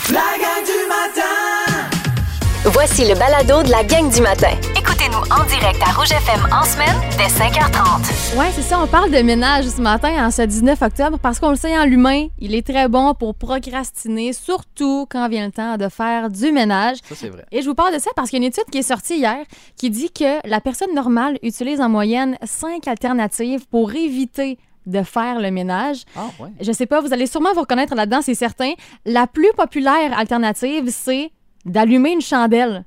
La gang du matin! Voici le balado de la gang du matin. Écoutez-nous en direct à Rouge FM en semaine dès 5h30. Ouais, c'est ça, on parle de ménage ce matin, en ce 19 octobre, parce qu'on le sait, en l'humain, il est très bon pour procrastiner, surtout quand vient le temps de faire du ménage. Ça, c'est vrai. Et je vous parle de ça parce qu'il y a une étude qui est sortie hier qui dit que la personne normale utilise en moyenne 5 alternatives pour éviter de faire le ménage. Ah, ouais. Je sais pas, vous allez sûrement vous reconnaître là-dedans, c'est certain. La plus populaire alternative, c'est d'allumer une chandelle.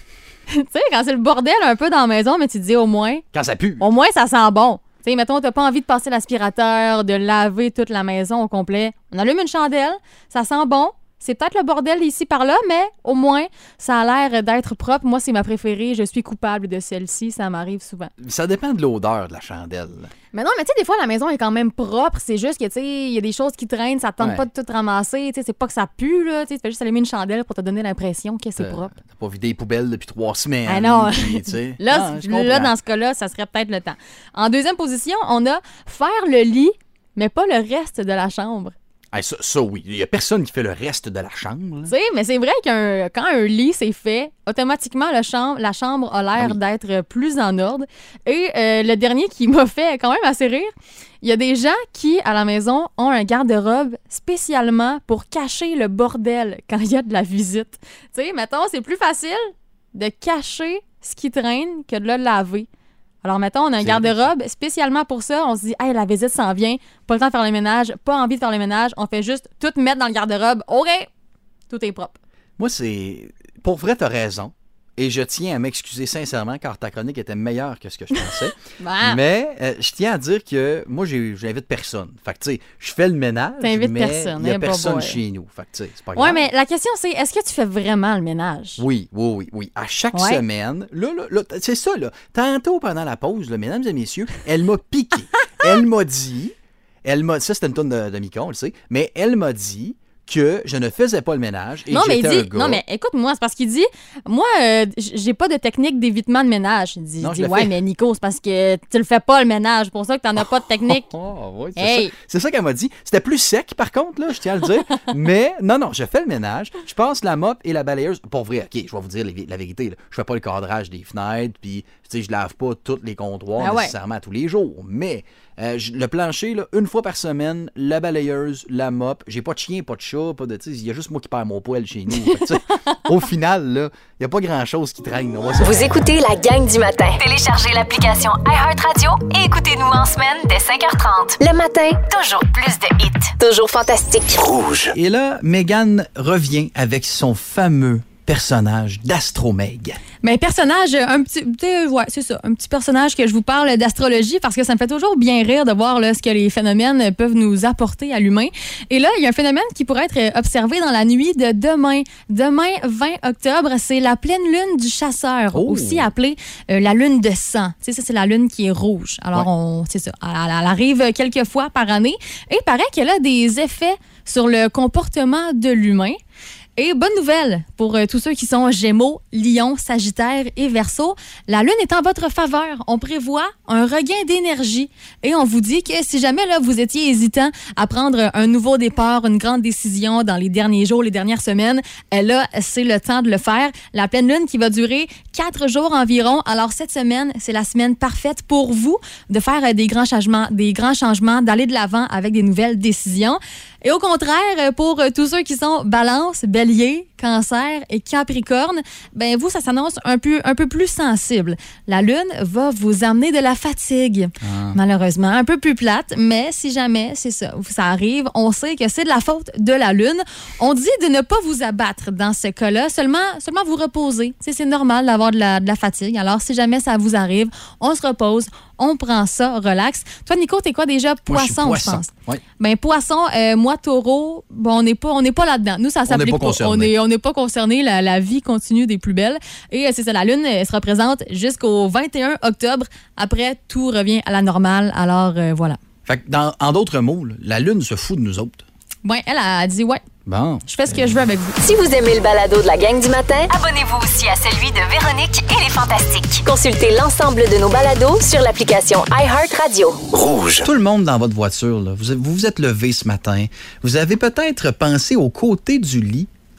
Tu sais, quand c'est le bordel un peu dans la maison, mais tu te dis au moins... Quand ça pue. Au moins, ça sent bon. Tu sais, mettons, t'as pas envie de passer l'aspirateur, de laver toute la maison au complet. On allume une chandelle, ça sent bon. C'est peut-être le bordel ici par là, mais au moins, ça a l'air d'être propre. Moi, c'est ma préférée. Je suis coupable de celle-ci. Ça m'arrive souvent. Ça dépend de l'odeur de la chandelle. Mais non, mais tu sais, des fois, la maison est quand même propre. C'est juste que, tu sais, il y a des choses qui traînent. Ça te tente Ouais. pas de tout ramasser. Tu sais, c'est pas que ça pue, là. Tu sais, tu fais juste allumer une chandelle pour te donner l'impression que c'est propre. T'as pas vidé les poubelles depuis 3 semaines. Ah non. Puis, tu sais. Là, Ah, je comprends. là, dans ce cas-là, ça serait peut-être le temps. En deuxième position, on a faire le lit, mais pas le reste de la chambre. Ah, ça, oui. Il y a personne qui fait le reste de la chambre. là. Tu sais, mais c'est vrai que quand un lit c'est fait, automatiquement, la chambre a l'air d'être plus en ordre. Et le dernier qui m'a fait quand même assez rire, il y a des gens qui, à la maison, ont un garde-robe spécialement pour cacher le bordel quand il y a de la visite. Tu sais, mettons, c'est plus facile de cacher ce qui traîne que de le laver. Alors, mettons, on a un C'est garde-robe spécialement pour ça. On se dit, hey, la visite s'en vient, pas le temps de faire le ménage, pas envie de faire le ménage. On fait juste tout mettre dans le garde-robe. OK, tout est propre. Moi, c'est... Pour vrai, t'as raison. Et je tiens à m'excuser sincèrement car ta chronique était meilleure que ce que je pensais. Bah. Mais je tiens à dire que moi, j'invite personne. Fait que, tu sais, je fais le ménage, T'invites mais personne, il n'y a hein, personne boy. chez nous. Fait que, tu sais, c'est pas Ouais, grave. mais la question, c'est est-ce que tu fais vraiment le ménage? Oui. À chaque Ouais. semaine, là, c'est ça, là. Tantôt, pendant la pause, là, mesdames et messieurs, elle m'a piqué. Elle m'a dit, ça, c'était une tonne de Micon, on le sait, mais elle m'a dit que je ne faisais pas le ménage et Non, que mais j'étais il un dit, gars. non, mais écoute-moi, c'est parce qu'il dit, moi, j'ai pas de technique d'évitement de ménage. Il dit, Non, je le ouais, fais. mais Nico, c'est parce que tu le fais pas le ménage, pour ça que t'en as pas de technique. Oh, oui, c'est Hey. ça. C'est ça qu'elle m'a dit. C'était plus sec, par contre, là, je tiens à le dire. Mais non, je fais le ménage. Je passe la mop et la balayeuse. Pour vrai, OK, je vais vous dire la vérité. Là. Je fais pas le cadrage des fenêtres, puis tu sais, je lave pas tous les comptoirs Ah ouais. nécessairement tous les jours. Mais le plancher, là, une fois par semaine, la balayeuse, la mop. J'ai pas de chien, pas de chat, pas de. Tu sais, il y a juste moi qui perds mon poil chez nous. Fait que, tu sais, au final, là, il y a pas grand-chose qui traîne. On va se- Vous écoutez la gang du matin. Téléchargez l'application iHeartRadio et écoutez-nous en semaine dès 5h30. Le matin, Toujours plus de hits. toujours fantastique. Et là, Meghan revient avec son fameux personnage d'Astromeg. Mais personnage, un petit, tu sais, ouais, c'est ça, un petit personnage que je vous parle d'astrologie parce que ça me fait toujours bien rire de voir là, ce que les phénomènes peuvent nous apporter à l'humain. Et là, il y a un phénomène qui pourrait être observé dans la nuit de demain. Demain, 20 octobre, c'est la pleine lune du chasseur, Oh. aussi appelée la lune de sang. Tu sais, ça, c'est la lune qui est rouge. Alors, c'est ça, elle arrive quelques fois par année et il paraît qu'elle a des effets sur le comportement de l'humain. Et bonne nouvelle pour tous ceux qui sont Gémeaux, Lion, Sagittaire et Verseau. La Lune est en votre faveur. On prévoit un regain d'énergie et on vous dit que si jamais là, vous étiez hésitant à prendre un nouveau départ, une grande décision dans les derniers jours, les dernières semaines, là, c'est le temps de le faire. La pleine Lune qui va durer 4 jours environ. Alors cette semaine, c'est la semaine parfaite pour vous de faire des grands changements, d'aller de l'avant avec des nouvelles décisions. Et au contraire, pour tous ceux qui sont Balance, Bélier, Cancer et Capricorne, ben vous, ça s'annonce un peu plus sensible. La Lune va vous amener de la fatigue, malheureusement. Un peu plus plate, mais si jamais c'est ça arrive, on sait que c'est de la faute de la Lune. On dit de ne pas vous abattre dans ce cas-là, seulement vous reposer. Tu sais, c'est normal d'avoir de la fatigue. Alors, si jamais ça vous arrive, on se repose, on prend ça, relax. Toi, Nico, t'es quoi déjà? Moi, je suis Poisson, je poisson. pense. Oui. Ben poisson, moi taureau, bon, on n'est pas là-dedans. Nous ça s'applique pas concernés. On n'est pas concernés. La vie continue des plus belles. Et c'est ça, la lune elle se représente jusqu'au 21 octobre. Après, tout revient à la normale. Alors voilà. Fait que en d'autres mots, là, la Lune se fout de nous autres. Ouais, elle a dit ouais. Bon. Je fais ce que je veux avec vous. Si vous aimez le balado de la gang du matin, Abonnez-vous aussi à celui de Véronique et les Fantastiques. consultez l'ensemble de nos balados sur l'application iHeartRadio. Tout le monde dans votre voiture, là, vous vous êtes levé ce matin. Vous avez peut-être pensé au côté du lit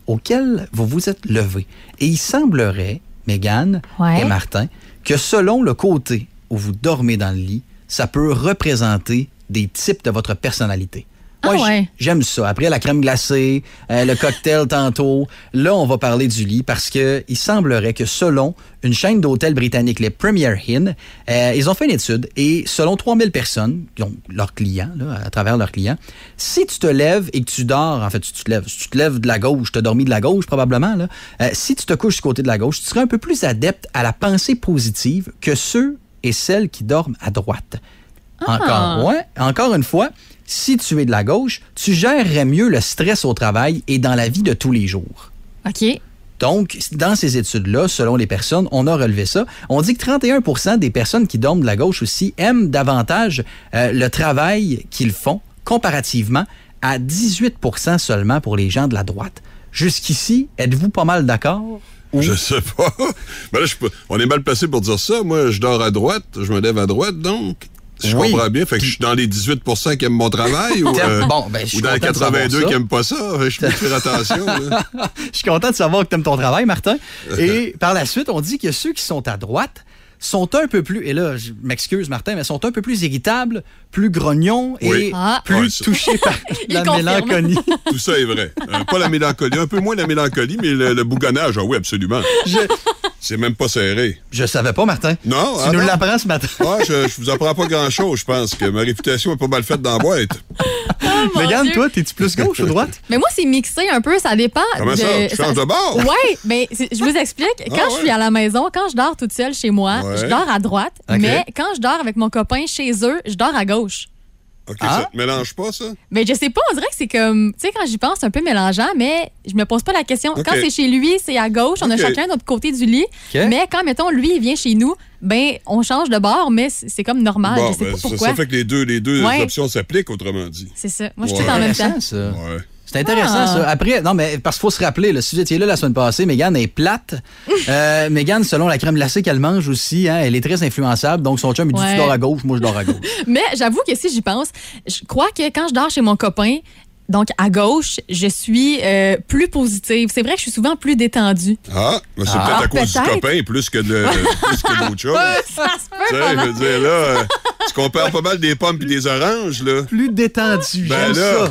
auquel vous vous êtes levé. Et il semblerait, Mégane Ouais. et Martin, que selon le côté où vous dormez dans le lit, ça peut représenter des types de votre personnalité. Ah Moi, ouais. j'aime ça. Après la crème glacée, le cocktail tantôt, là, on va parler du lit parce que il semblerait que selon une chaîne d'hôtels britanniques, les Premier Inn, ils ont fait une étude et selon 3000 personnes, qui ont leurs clients, là, à travers leurs clients, si tu te lèves et que tu dors, en fait, si tu te lèves de la gauche, tu as dormi de la gauche probablement, là, si tu te couches du côté de la gauche, tu serais un peu plus adepte à la pensée positive que ceux et celles qui dorment à droite. Encore une fois, si tu es de la gauche, tu gérerais mieux le stress au travail et dans la vie de tous les jours. OK. Donc, dans ces études-là, selon les personnes, on a relevé ça. On dit que 31% des personnes qui dorment de la gauche aussi aiment davantage le travail qu'ils font comparativement à 18% seulement pour les gens de la droite. Jusqu'ici, êtes-vous pas mal d'accord? Je sais pas. Mais là, on est mal placé pour dire ça. Moi, je dors à droite, je me lève à droite, donc... Je comprends bien. Fait que je suis dans les 18% qui aiment mon travail ou, ou dans les 82 qui n'aiment pas ça. Je peux faire attention. Là. Je suis content de savoir que tu aimes ton travail, Martin. Et par la suite, on dit que ceux qui sont à droite sont un peu plus, et là, je m'excuse, Martin, mais sont un peu plus irritables, plus grognons et plus touchés par la mélancolie. Tout ça est vrai. Pas la mélancolie, un peu moins la mélancolie, mais le bougonnage, oui, absolument. C'est même pas serré. Je savais pas, Martin. Non, tu nous l'apprends ce matin. Ouais, je vous apprends pas grand-chose, je pense que ma réputation est pas mal faite dans la boîte. Mégane, toi, t'es-tu plus gauche ou droite? Mais moi, c'est mixé un peu, ça dépend. Comment ça? Tu changes de bord? Oui, mais je vous explique. Quand je suis à la maison, quand je dors toute seule chez moi, je dors à droite, mais quand je dors avec mon copain chez eux, je dors à gauche. OK, ça te mélange pas, ça? Mais je sais pas, on dirait que c'est comme, tu sais, quand j'y pense, c'est un peu mélangeant, mais je me pose pas la question. Quand c'est chez lui, c'est à gauche, on a chacun notre côté du lit. Mais quand, mettons, lui, il vient chez nous, ben, on change de bord, mais c'est comme normal. Bon, je sais pas pourquoi. Ça fait que les deux options s'appliquent, autrement dit. C'est ça. Moi, je suis tout en même temps. Ça. Ouais. C'est intéressant, ça. Après, non, mais parce qu'il faut se rappeler, là, si vous étiez là la semaine passée, Mégane est plate. Mégane, selon la crème glacée qu'elle mange aussi, hein, elle est très influençable. Donc, son chum, il dit tu dors à gauche, moi, je dors à gauche. Mais j'avoue que si j'y pense, je crois que quand je dors chez mon copain, donc à gauche, je suis plus positive. C'est vrai que je suis souvent plus détendue. Ah, mais c'est peut-être à cause du copain plus que d'autres choses. Ça se peut. Tu sais, je veux dire, là, tu compares pas mal des pommes et des oranges, là. Plus détendu, j'aime ça.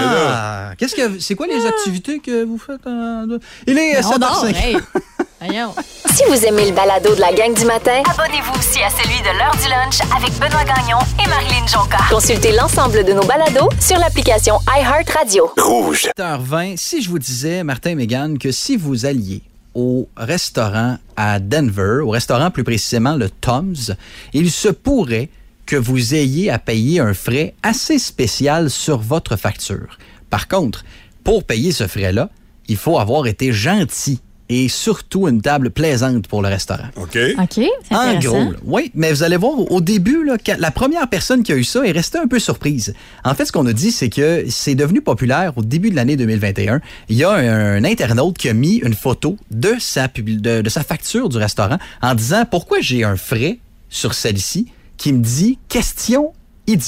C'est quoi les activités que vous faites? Il est 7h05. Hey. Voyons. Si vous aimez le balado de la gang du matin, Abonnez-vous aussi à celui de l'heure du lunch avec Benoît Gagnon et Marilyn Jonca. consultez l'ensemble de nos balados sur l'application iHeartRadio. 7h20, si je vous disais, Martin et Mégane, que si vous alliez au restaurant à Denver, au restaurant plus précisément le Tom's, il se pourrait que vous ayez à payer un frais assez spécial sur votre facture. Par contre, pour payer ce frais-là, il faut avoir été gentil et surtout une table plaisante pour le restaurant. OK. OK, c'est En intéressant. gros, là, oui, mais vous allez voir, au début, là, la première personne qui a eu ça est restée un peu surprise. En fait, ce qu'on a dit, c'est que c'est devenu populaire au début de l'année 2021. Il y a un internaute qui a mis une photo de sa facture du restaurant en disant « Pourquoi j'ai un frais sur celle-ci qui me dit « Question idiote ».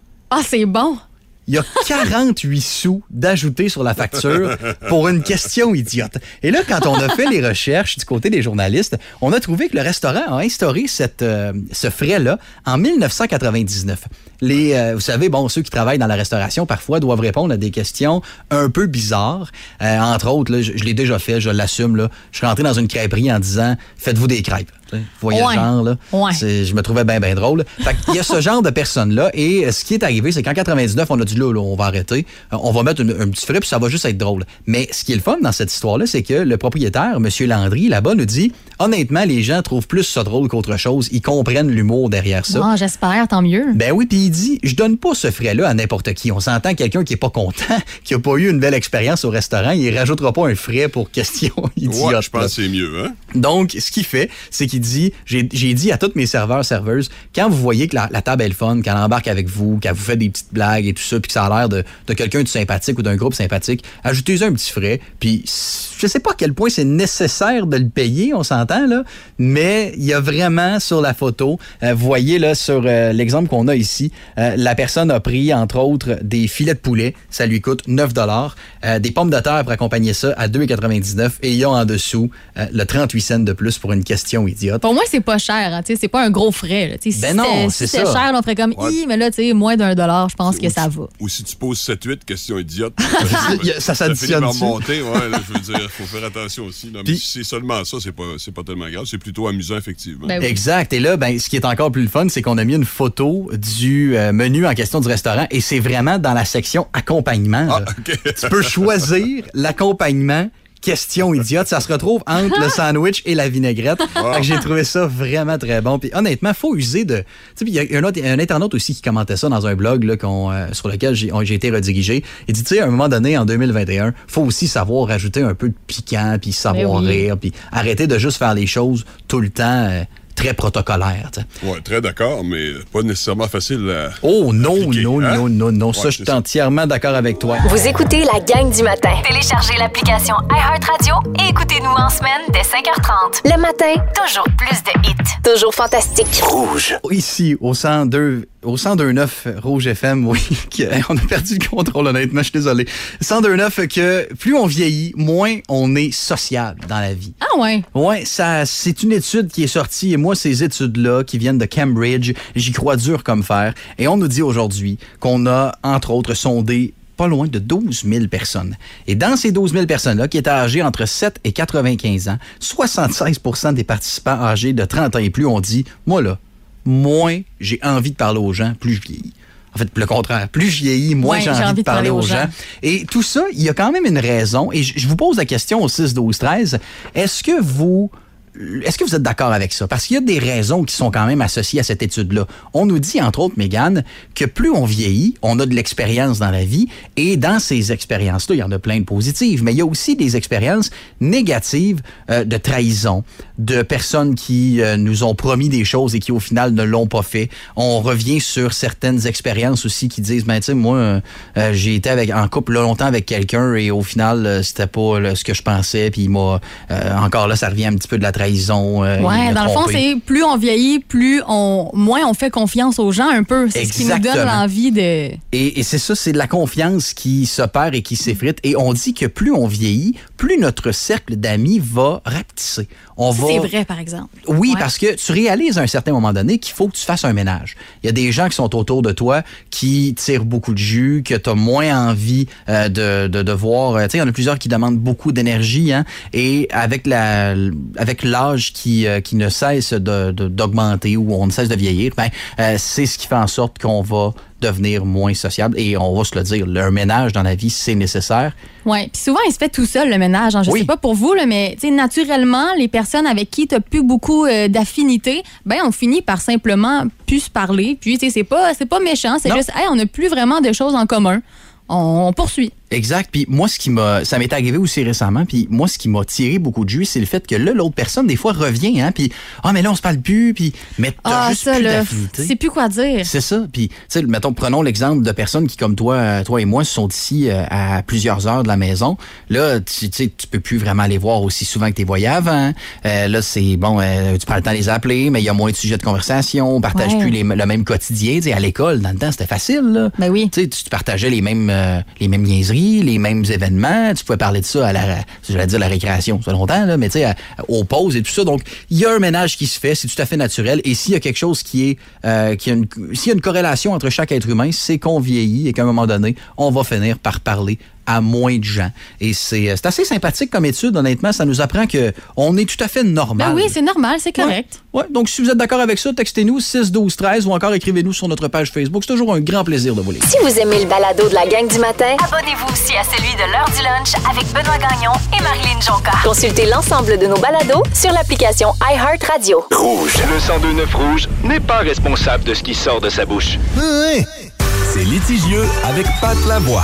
Ah, c'est bon. Il y a 48 sous d'ajouter sur la facture pour une question idiote. Et là, quand on a fait les recherches du côté des journalistes, on a trouvé que le restaurant a instauré ce frais-là en 1999. Vous savez, ceux qui travaillent dans la restauration, parfois, doivent répondre à des questions un peu bizarres. Entre autres, là, je l'ai déjà fait, je l'assume. Là, je suis rentré dans une crêperie en disant « Faites-vous des crêpes ». Vous voyez le genre, là. Ouais. Je me trouvais bien drôle. Fait qu'il y a ce genre de personnes-là. Et ce qui est arrivé, c'est qu'en 99, on a dit là, on va arrêter. On va mettre un petit frais, puis ça va juste être drôle. Mais ce qui est le fun dans cette histoire-là, c'est que le propriétaire, M. Landry, là-bas, nous dit honnêtement, les gens trouvent plus ça drôle qu'autre chose. Ils comprennent l'humour derrière ça. Ah, j'espère, tant mieux. Ben oui, puis il dit je donne pas ce frais-là à n'importe qui. On s'entend quelqu'un qui est pas content, qui a pas eu une belle expérience au restaurant, il rajoutera pas un frais pour question idiote. Ouais, je pense que c'est mieux, hein? Donc, ce qu'il fait, c'est qu'il dit j'ai dit à tous mes serveurs, serveuses, quand vous voyez que la table est le fun, qu'elle embarque avec vous, qu'elle vous fait des petites blagues et tout ça, puis que ça a l'air de quelqu'un de sympathique ou d'un groupe sympathique, ajoutez-y un petit frais. Puis je sais pas à quel point c'est nécessaire de le payer, on s'entend, là, mais il y a vraiment sur la photo, vous voyez là sur l'exemple qu'on a ici, la personne a pris, entre autres, des filets de poulet. Ça lui coûte 9 $. Des pommes de terre pour accompagner ça à 2,99 et il y a en dessous le 38 cents de plus pour une question idiote. Pour moi, c'est pas cher. Hein, c'est pas un gros frais. Là. Si non, c'est ça. cher, on ferait comme mais là, moins d'1 $, je pense que ça va. Ou si tu poses 7-8 questions idiotes, ça s'additionne. Ça finit par monter, là, je veux dire, il faut faire attention aussi. Non, mais si c'est seulement ça, c'est pas tellement grave. C'est plutôt amusant, effectivement. Ben oui. Exact. Et là, ce qui est encore plus le fun, c'est qu'on a mis une photo du menu en question du restaurant et c'est vraiment dans la section accompagnement. Okay. Tu peux choisir l'accompagnement. Question idiote, ça se retrouve entre le sandwich et la vinaigrette. Fait que j'ai trouvé ça vraiment très bon. Puis honnêtement, faut user de... Tu sais, il y a un internaute aussi qui commentait ça dans un blog là, sur lequel j'ai été redirigé. Il dit, tu sais, à un moment donné, en 2021, faut aussi savoir rajouter un peu de piquant, puis savoir rire, puis arrêter de juste faire les choses tout le temps... très protocolaire. Oui, très d'accord, mais pas nécessairement facile à non, appliquer, non. Ouais, ça, je suis entièrement d'accord avec toi. Vous écoutez la gang du matin. Téléchargez l'application iHeartRadio et écoutez-nous en semaine dès 5h30. Le matin, Toujours plus de hits. toujours fantastique. Rouge. Ici, au 102.9 Rouge FM, oui, on a perdu le contrôle, honnêtement, je suis désolé. 102.9, que plus on vieillit, moins on est sociable dans la vie. Ah ouais? Ouais, c'est une étude qui est sortie, et moi, ces études-là, qui viennent de Cambridge, j'y crois dur comme fer, et on nous dit aujourd'hui qu'on a, entre autres, sondé pas loin de 12 000 personnes. Et dans ces 12 000 personnes-là, qui étaient âgées entre 7 et 95 ans, 76 % des participants âgés de 30 ans et plus ont dit, moi là, moins j'ai envie de parler aux gens, plus je vieillis. En fait, le contraire. Plus je vieillis, moins j'ai envie de parler aux gens. Et tout ça, il y a quand même une raison. Et je vous pose la question au 6-12-13. Est-ce que vous êtes d'accord avec ça? Parce qu'il y a des raisons qui sont quand même associées à cette étude-là. On nous dit, entre autres, Mégane, que plus on vieillit, on a de l'expérience dans la vie. Et dans ces expériences-là, il y en a plein de positives. Mais il y a aussi des expériences négatives de trahison, de personnes qui nous ont promis des choses et qui, au final, ne l'ont pas fait. On revient sur certaines expériences aussi qui disent, tu sais, moi, j'ai été en couple longtemps avec quelqu'un et au final, c'était pas ce que je pensais. Puis il m'a... encore là, ça revient un petit peu de la trahison. Dans le fond, c'est plus on vieillit, moins on fait confiance aux gens un peu. C'est Exactement. Ce qui nous donne l'envie de... Et c'est ça, c'est de la confiance qui se perd et qui s'effrite. Et on dit que plus on vieillit, plus notre cercle d'amis va rapetisser. C'est vrai, par exemple. Oui, parce que tu réalises à un certain moment donné qu'il faut que tu fasses un ménage. Il y a des gens qui sont autour de toi qui tirent beaucoup de jus, que tu as moins envie de voir. Tu sais, il y en a plusieurs qui demandent beaucoup d'énergie. Hein, et avec l'âge qui ne cesse d'augmenter ou on ne cesse de vieillir, c'est ce qui fait en sorte qu'on va devenir moins sociable. Et on va se le dire, un ménage dans la vie, c'est nécessaire. Oui, puis souvent, il se fait tout seul, le ménage. Je sais pas pour vous, là, mais naturellement, les personnes avec qui tu n'as plus beaucoup d'affinité, on finit par simplement plus se parler. Puis, c'est pas méchant, c'est juste, on n'a plus vraiment de choses en commun. On poursuit. Exact. Puis moi, ça m'est arrivé aussi récemment. Puis moi, ce qui m'a tiré beaucoup de jus, c'est le fait que là, l'autre personne, des fois, revient. Hein, puis, mais là, on se parle plus. Puis, mais t'as juste plus d'affinité. C'est plus quoi dire. C'est ça. Puis, tu sais, mettons, prenons l'exemple de personnes qui, comme toi et moi, sont ici à plusieurs heures de la maison. Là, tu peux plus vraiment les voir aussi souvent que tu les voyais avant. Là, c'est bon, tu prends le temps de les appeler, mais il y a moins de sujets de conversation. On partage plus le même quotidien. T'sais, à l'école, dans le temps, c'était facile. Là. Ben oui. Tu partageais les mêmes niaiseries, les mêmes événements. Tu pouvais parler de ça à la récréation, ça fait longtemps, là, mais tu sais, aux pauses et tout ça. Donc, il y a un ménage qui se fait, c'est tout à fait naturel. Et s'il y a quelque chose s'il y a une corrélation entre chaque être humain, c'est qu'on vieillit et qu'à un moment donné, on va finir par parler à moins de gens. Et c'est assez sympathique comme étude, honnêtement. Ça nous apprend qu'on est tout à fait normal. Ben oui, c'est normal, c'est correct. Ouais. Donc, si vous êtes d'accord avec ça, textez-nous 6-12-13 ou encore écrivez-nous sur notre page Facebook. C'est toujours un grand plaisir de vous lire. Si vous aimez le balado de la gang du matin, Abonnez-vous aussi à celui de l'heure du lunch avec Benoît Gagnon et Marilyn Jonca. consultez l'ensemble de nos balados sur l'application iHeartRadio. Rouge. Le 102.9 Rouge n'est pas responsable de ce qui sort de sa bouche. C'est litigieux avec Pat Lavoie.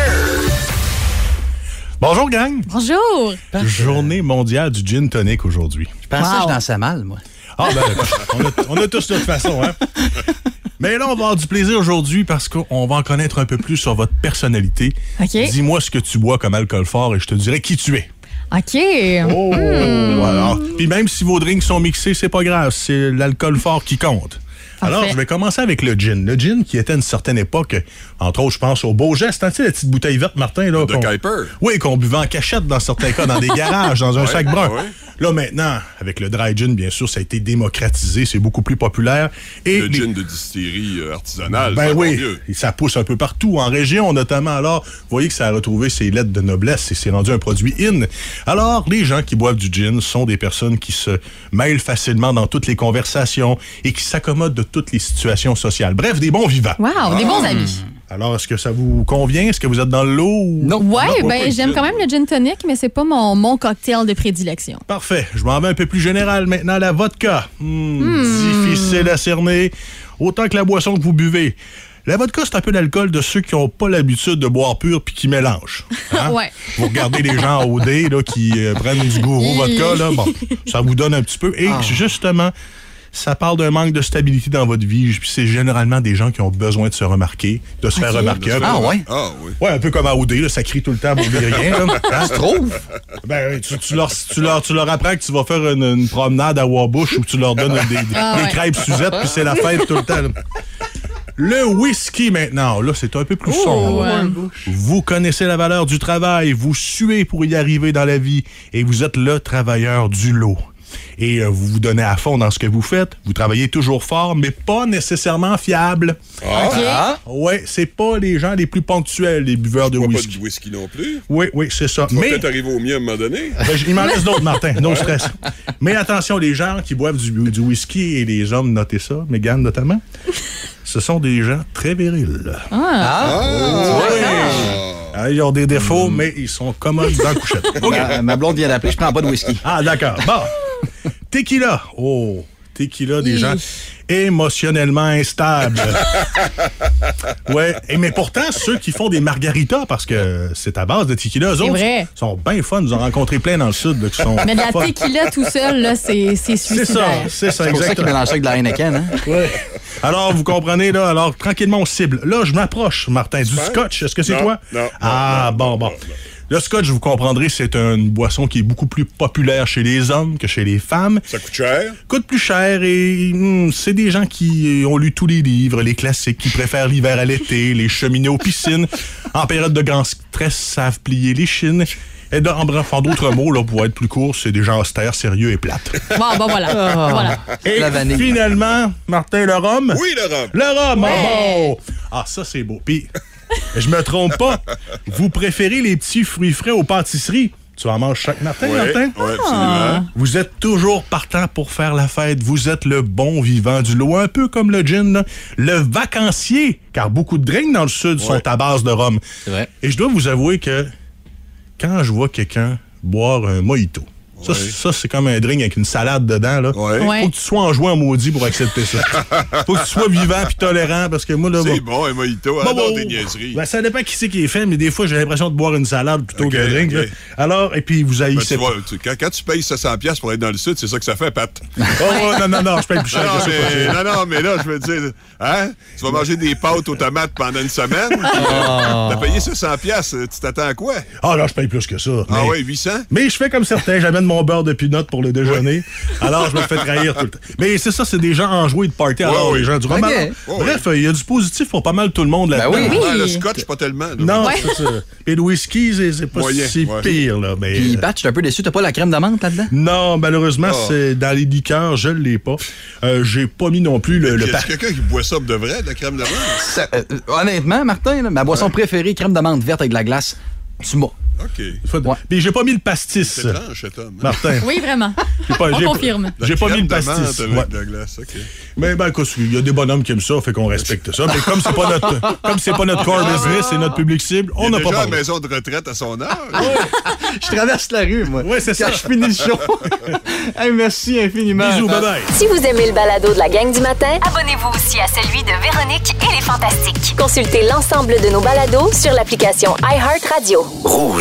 Bonjour, gang. Bonjour. Journée mondiale du gin tonic aujourd'hui. Je pensais que je dansais mal, moi. Ah, ben, on a tous notre façon, hein? Mais là, on va avoir du plaisir aujourd'hui parce qu'on va en connaître un peu plus sur votre personnalité. OK. Dis-moi ce que tu bois comme alcool fort et je te dirai qui tu es. OK. Oh, voilà. Puis même si vos drinks sont mixés, c'est pas grave, c'est l'alcool fort qui compte. Parfait. Alors, je vais commencer avec le gin. Le gin qui était à une certaine époque, entre autres, je pense au Beau Geste, hein, tu sais, la petite bouteille verte, Martin, là. De Kuiper. Oui, qu'on buvait en cachette dans certains cas, dans des garages, dans un sac brun. Ouais. Là, maintenant, avec le dry gin, bien sûr, ça a été démocratisé, c'est beaucoup plus populaire. Et le gin de distillerie artisanale, ben oui, mieux. Et ça pousse un peu partout, en région notamment. Alors, vous voyez que ça a retrouvé ses lettres de noblesse et c'est rendu un produit in. Alors, les gens qui boivent du gin sont des personnes qui se mêlent facilement dans toutes les conversations et qui s'accommodent de toutes les situations sociales. Bref, des bons vivants. Wow, des bons amis. Alors, est-ce que ça vous convient? Est-ce que vous êtes dans le lot? Ou... Non. Ouais, j'aime quand même le gin tonic, mais c'est pas mon cocktail de prédilection. Parfait. Je m'en vais un peu plus général maintenant. La vodka. Difficile à cerner. Autant que la boisson que vous buvez. La vodka, c'est un peu d'alcool de ceux qui n'ont pas l'habitude de boire pur puis qui mélangent. Hein? Ouais. Vous regardez les gens en OD là, qui prennent du gourou vodka, là, bon, ça vous donne un petit peu. Et justement, ça parle d'un manque de stabilité dans votre vie. Puis c'est généralement des gens qui ont besoin de se remarquer, de se faire remarquer. Oui? Ouais, un peu comme à OD, là, ça crie tout le temps pour dire rien. Là. Hein? Tu trouves? Ben, tu leur apprends que tu vas faire une promenade à Wabush où tu leur donnes des crêpes Suzette, puis c'est la fête tout le temps. Là. Le whisky, maintenant, là, c'est un peu plus sombre. Vous connaissez la valeur du travail, vous suez pour y arriver dans la vie, et vous êtes le travailleur du lot. Et vous vous donnez à fond dans ce que vous faites. Vous travaillez toujours fort, mais pas nécessairement fiable. Ouais, c'est pas les gens les plus ponctuels, les buveurs de whisky. Pas de whisky non plus. Oui, c'est ça. Tu vas peut-être arriver au mieux à un moment donné. Il m'en laisse d'autres, Martin. No stress. Mais attention, les gens qui boivent du whisky et les hommes, notez ça, Mégane notamment, ce sont des gens très virils. Ils ont des défauts, mais ils sont commodes dans la couchette. Okay. Ma blonde vient d'appeler, je prends pas de whisky. Ah, d'accord. Bon. Tequila. Oh, tequila, des gens émotionnellement instables. Ouais. Mais pourtant, ceux qui font des margaritas, parce que c'est à base de tequila, eux autres sont bien fun. Nous en rencontré plein dans le sud. Là, qui sont mais de la tequila tout seul, là, c'est suicidaire. C'est ça, exactement. C'est pour ça qu'ils mélangent avec de la Heineken, hein? Ouais. Alors, vous comprenez, là, alors, tranquillement, on cible. Là, je m'approche, Martin, du scotch. Est-ce que c'est toi? Non. Bon. Le scotch, vous comprendrez, c'est une boisson qui est beaucoup plus populaire chez les hommes que chez les femmes. Ça coûte cher? Coûte plus cher et c'est des gens qui ont lu tous les livres, les classiques, qui préfèrent l'hiver à l'été, les cheminées aux piscines. En période de grand stress, savent plier les chines. Et en d'autres mots, là, pour être plus court, c'est des gens austères, sérieux et plates. Bon, voilà. Et finalement, Martin, le rhum? Oui, le rhum. Le rhum, bon. Ah, ça, c'est beau. Puis, je me trompe pas, vous préférez les petits fruits frais aux pâtisseries. Tu en manges chaque matin, Martin? Oui, absolument. Vous êtes toujours partant pour faire la fête. Vous êtes le bon vivant du lot, un peu comme le gin, là. Le vacancier, car beaucoup de drinks dans le sud sont à base de rhum. C'est vrai. Et je dois vous avouer que quand je vois quelqu'un boire un mojito, ça, c'est comme un drink avec une salade dedans. Là. Faut que tu sois enjoué en maudit pour accepter ça. Faut que tu sois vivant puis tolérant parce que moi, là. C'est bon, un mojito, adore des niaiseries. Ben, ça dépend qui c'est qui est fait, mais des fois, j'ai l'impression de boire une salade plutôt qu'un drink. Okay. Alors, et puis vous haïssez. Quand tu payes 700$ pour être dans le sud, c'est ça que ça fait, Pat. Non, je paye plus cher que ça. Non, mais là, je veux dire, hein? Tu vas manger des pâtes aux tomates pendant une semaine. T'as payé 700$, tu t'attends à quoi? Ah, là, je paye plus que ça. Ah ouais, 800$? Mais je fais comme certains, j'amène mon beurre de peanut pour le déjeuner. Alors, je me fais trahir tout le temps. Mais c'est ça, c'est des gens enjoués de party. Alors, les gens du roman. Bref, il y a du positif pour pas mal tout le monde là-dedans. Ben oui. Le scotch, pas tellement. Non, c'est ça. Et le whisky, c'est pas si pire. Là, mais... Puis, Pat, je suis un peu déçu. T'as pas la crème d'amande là-dedans? Non, malheureusement, c'est dans les liqueurs, je l'ai pas. J'ai pas mis non plus le Est-ce quelqu'un qui boit ça de vrai, de la crème d'amande? Honnêtement, Martin, là, ma boisson préférée, crème d'amande verte avec de la glace, tu m'as. OK. Mais j'ai pas mis le pastis. C'est étrange, cet homme. Martin. Oui, vraiment. On confirme. J'ai pas mis le pastis. Avec de la glace, OK. Mais écoute, il y a des bonhommes qui aiment ça, fait qu'on respecte ça. Mais comme c'est pas notre core business, c'est notre public cible, on n'a pas déjà à la maison de retraite à son âge. Je traverse la rue, moi. Oui, c'est ça. Quand je finis le show. Hey, merci infiniment. Bisous, bye-bye. Si vous aimez le balado de la gang du matin, Abonnez-vous aussi à celui de Véronique et les Fantastiques. consultez l'ensemble de nos balados sur l'application iHeartRadio. Rouge.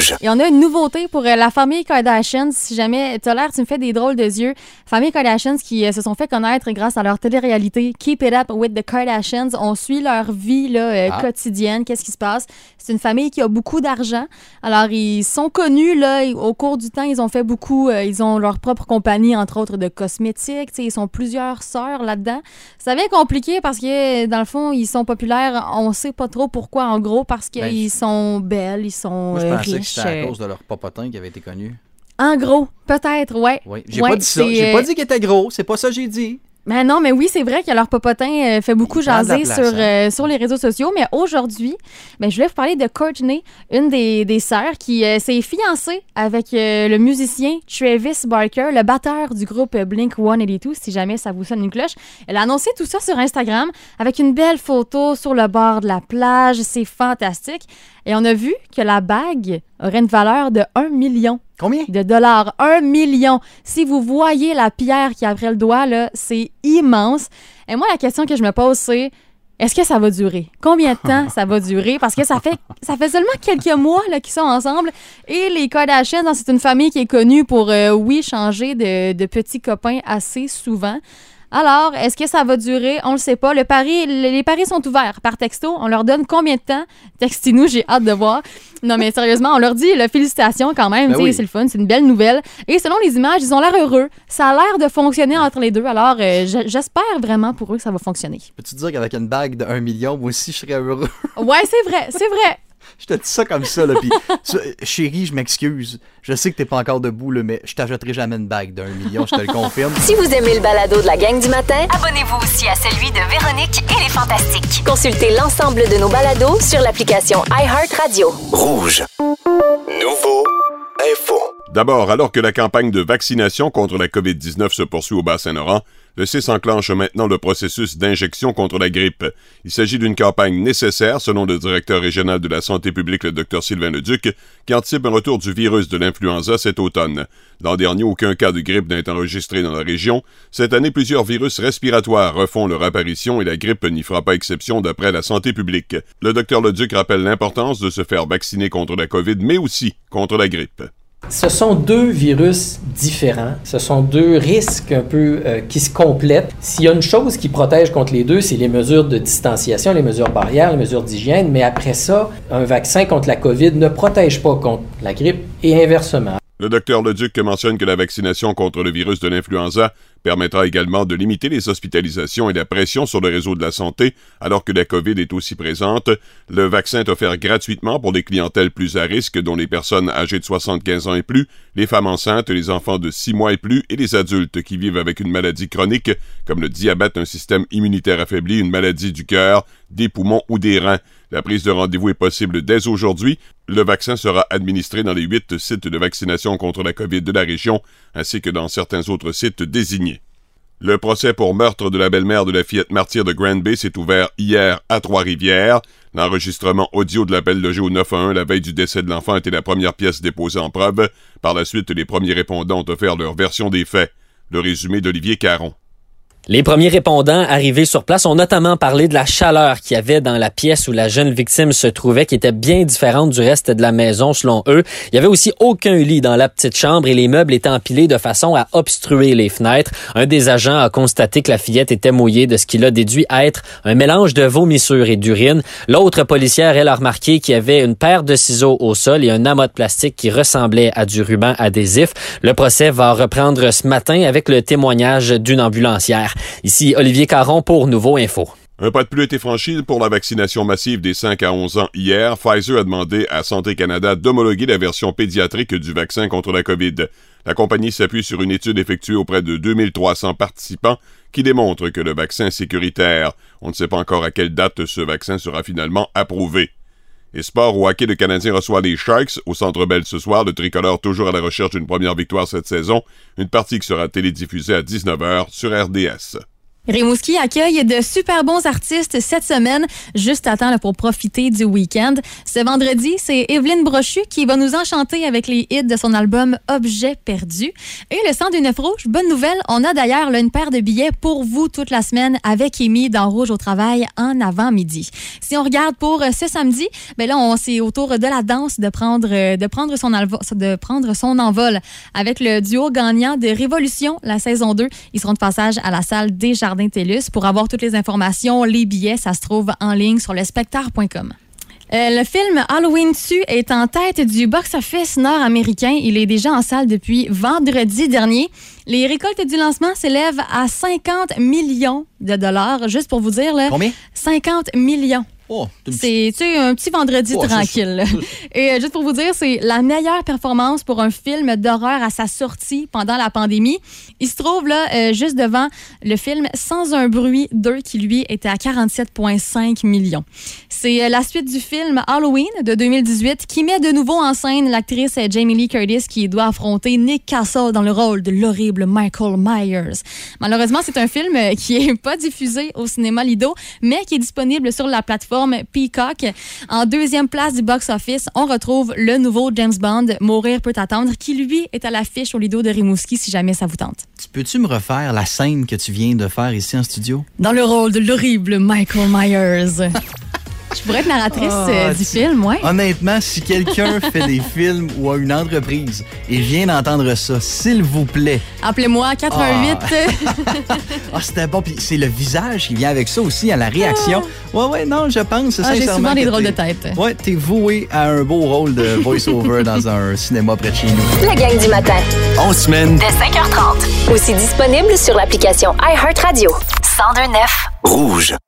Rouge. Et on a une nouveauté pour la famille Kardashian. Si jamais tu as l'air, tu me fais des drôles de yeux. Famille Kardashian qui se sont fait connaître grâce à leur télé-réalité Keep It Up with the Kardashians. On suit leur vie là, quotidienne. Qu'est-ce qui se passe? C'est une famille qui a beaucoup d'argent. Alors, ils sont connus là, au cours du temps. Ils ont fait beaucoup. Ils ont leur propre compagnie, entre autres, de cosmétiques. Ils sont plusieurs sœurs là-dedans. Ça devient compliqué parce que, dans le fond, ils sont populaires. On sait pas trop pourquoi, en gros, parce qu'ils sont belles, ils sont riches. Moi, je pensais riches. que c'était à cause de leur popotin qui avait été connu. En gros, peut-être, ouais. Oui. J'ai pas dit ça. J'ai pas dit qu'il était gros. C'est pas ça que j'ai dit. Mais non, mais oui, c'est vrai que leur popotin fait beaucoup jaser sur les réseaux sociaux. Mais aujourd'hui, je voulais vous parler de Courtney, une des sœurs qui s'est fiancée avec le musicien Travis Barker, le batteur du groupe Blink-182, si jamais ça vous sonne une cloche. Elle a annoncé tout ça sur Instagram avec une belle photo sur le bord de la plage. C'est fantastique. Et on a vu que la bague aurait une valeur de 1 million. Combien? De dollars. 1 million. Si vous voyez la pierre qui est après le doigt, là, c'est immense. Et moi, la question que je me pose, c'est est-ce que ça va durer? Combien de temps ça va durer? Parce que ça fait seulement quelques mois là, qu'ils sont ensemble. Et les Kardashians, c'est une famille qui est connue pour, changer de petits copains assez souvent. Alors, est-ce que ça va durer? On le sait pas. Les paris sont ouverts par texto. On leur donne combien de temps? Textez-nous, j'ai hâte de voir. Non, mais sérieusement, on leur dit félicitations quand même. Oui. C'est le fun, c'est une belle nouvelle. Et selon les images, ils ont l'air heureux. Ça a l'air de fonctionner entre les deux. Alors, j'espère vraiment pour eux que ça va fonctionner. Peux-tu dire qu'avec une bague de 1 million, moi aussi, je serais heureux? Ouais, c'est vrai. Je te dis ça comme ça, là, puis chérie, je m'excuse. Je sais que t'es pas encore debout, là, mais je t'achèterai jamais une bague d'1 million, je te le confirme. Si vous aimez le balado de la gang du matin, abonnez-vous aussi à celui de Véronique et les Fantastiques. Consultez l'ensemble de nos balados sur l'application iHeartRadio. Rouge. Nouveau info. D'abord, alors que la campagne de vaccination contre la COVID-19 se poursuit au Bas-Saint-Laurent, le CIS enclenche maintenant le processus d'injection contre la grippe. Il s'agit d'une campagne nécessaire, selon le directeur régional de la santé publique, le Dr Sylvain Leduc, qui anticipe un retour du virus de l'influenza cet automne. L'an dernier, aucun cas de grippe n'a été enregistré dans la région. Cette année, plusieurs virus respiratoires refont leur apparition et la grippe n'y fera pas exception d'après la santé publique. Le Dr Leduc rappelle l'importance de se faire vacciner contre la COVID, mais aussi contre la grippe. Ce sont deux virus différents. Ce sont deux risques un peu qui se complètent. S'il y a une chose qui protège contre les deux, c'est les mesures de distanciation, les mesures barrières, les mesures d'hygiène. Mais après ça, un vaccin contre la COVID ne protège pas contre la grippe et inversement. Le Dr Leduc mentionne que la vaccination contre le virus de l'influenza permettra également de limiter les hospitalisations et la pression sur le réseau de la santé, alors que la COVID est aussi présente. Le vaccin est offert gratuitement pour les clientèles plus à risque, dont les personnes âgées de 75 ans et plus, les femmes enceintes, les enfants de 6 mois et plus et les adultes qui vivent avec une maladie chronique, comme le diabète, un système immunitaire affaibli, une maladie du cœur, des poumons ou des reins. La prise de rendez-vous est possible dès aujourd'hui. Le vaccin sera administré dans les 8 sites de vaccination contre la COVID de la région, ainsi que dans certains autres sites désignés. Le procès pour meurtre de la belle-mère de la fillette martyre de Grand Bay s'est ouvert hier à Trois-Rivières. L'enregistrement audio de l'appel logé au 911 la veille du décès de l'enfant était la première pièce déposée en preuve. Par la suite, les premiers répondants ont offert leur version des faits. Le résumé d'Olivier Caron. Les premiers répondants arrivés sur place ont notamment parlé de la chaleur qu'il y avait dans la pièce où la jeune victime se trouvait, qui était bien différente du reste de la maison selon eux. Il y avait aussi aucun lit dans la petite chambre et les meubles étaient empilés de façon à obstruer les fenêtres. Un des agents a constaté que la fillette était mouillée, de ce qu'il a déduit être un mélange de vomissures et d'urine. L'autre policière, elle, a remarqué qu'il y avait une paire de ciseaux au sol et un amas de plastique qui ressemblait à du ruban adhésif. Le procès va reprendre ce matin avec le témoignage d'une ambulancière. Ici Olivier Caron pour Nouveau Info. Un pas de plus a été franchi pour la vaccination massive des 5 à 11 ans hier. Pfizer a demandé à Santé Canada d'homologuer la version pédiatrique du vaccin contre la COVID. La compagnie s'appuie sur une étude effectuée auprès de 2300 participants qui démontre que le vaccin est sécuritaire. On ne sait pas encore à quelle date ce vaccin sera finalement approuvé. Et sport au hockey, le Canadien reçoit les Sharks au Centre Bell ce soir. Le tricolore toujours à la recherche d'une première victoire cette saison. Une partie qui sera télédiffusée à 19h sur RDS. Rimouski accueille de super bons artistes cette semaine, juste à temps là, pour profiter du week-end. Ce vendredi, c'est Evelyne Brochu qui va nous enchanter avec les hits de son album Objet perdu. Et le 102.9 Rouge, bonne nouvelle, on a d'ailleurs là, une paire de billets pour vous toute la semaine avec Amy dans Rouge au travail en avant-midi. Si on regarde pour ce samedi, ben là, c'est au tour de la danse de prendre son envol avec le duo gagnant de Révolution, la saison 2. Ils seront de passage à la salle des Jardins TELUS. Pour avoir toutes les informations, les billets, ça se trouve en ligne sur lespectateur.com. Le film Halloween 2 est en tête du box-office nord-américain. Il est déjà en salle depuis vendredi dernier. Les récoltes du lancement s'élèvent à 50 millions de dollars. Juste pour vous dire, là, combien? 50 millions. Oh, c'est un petit vendredi tranquille. Et juste pour vous dire, c'est la meilleure performance pour un film d'horreur à sa sortie pendant la pandémie. Il se trouve là juste devant le film Sans un bruit 2 qui, lui, était à 47,5 millions. C'est la suite du film Halloween de 2018 qui met de nouveau en scène l'actrice Jamie Lee Curtis qui doit affronter Nick Castle dans le rôle de l'horrible Michael Myers. Malheureusement, c'est un film qui n'est pas diffusé au cinéma Lido, mais qui est disponible sur la plateforme Peacock. En deuxième place du box-office, on retrouve le nouveau James Bond, Mourir peut attendre, qui lui est à l'affiche au Lido de Rimouski si jamais ça vous tente. Peux-tu me refaire la scène que tu viens de faire ici en studio? Dans le rôle de l'horrible Michael Myers. Je pourrais être narratrice du film, ouais. Honnêtement, si quelqu'un fait des films ou a une entreprise et vient d'entendre ça, s'il vous plaît. Appelez-moi 88. C'était bon. Puis c'est le visage qui vient avec ça aussi, à la réaction. Ouais, non, je pense sincèrement. J'ai souvent des drôles de tête. Ouais, t'es voué à un beau rôle de voice-over dans un cinéma près de chez nous. La gang du matin. En semaine. Dès 5h30. Aussi disponible sur l'application iHeartRadio. 102.9 Rouge.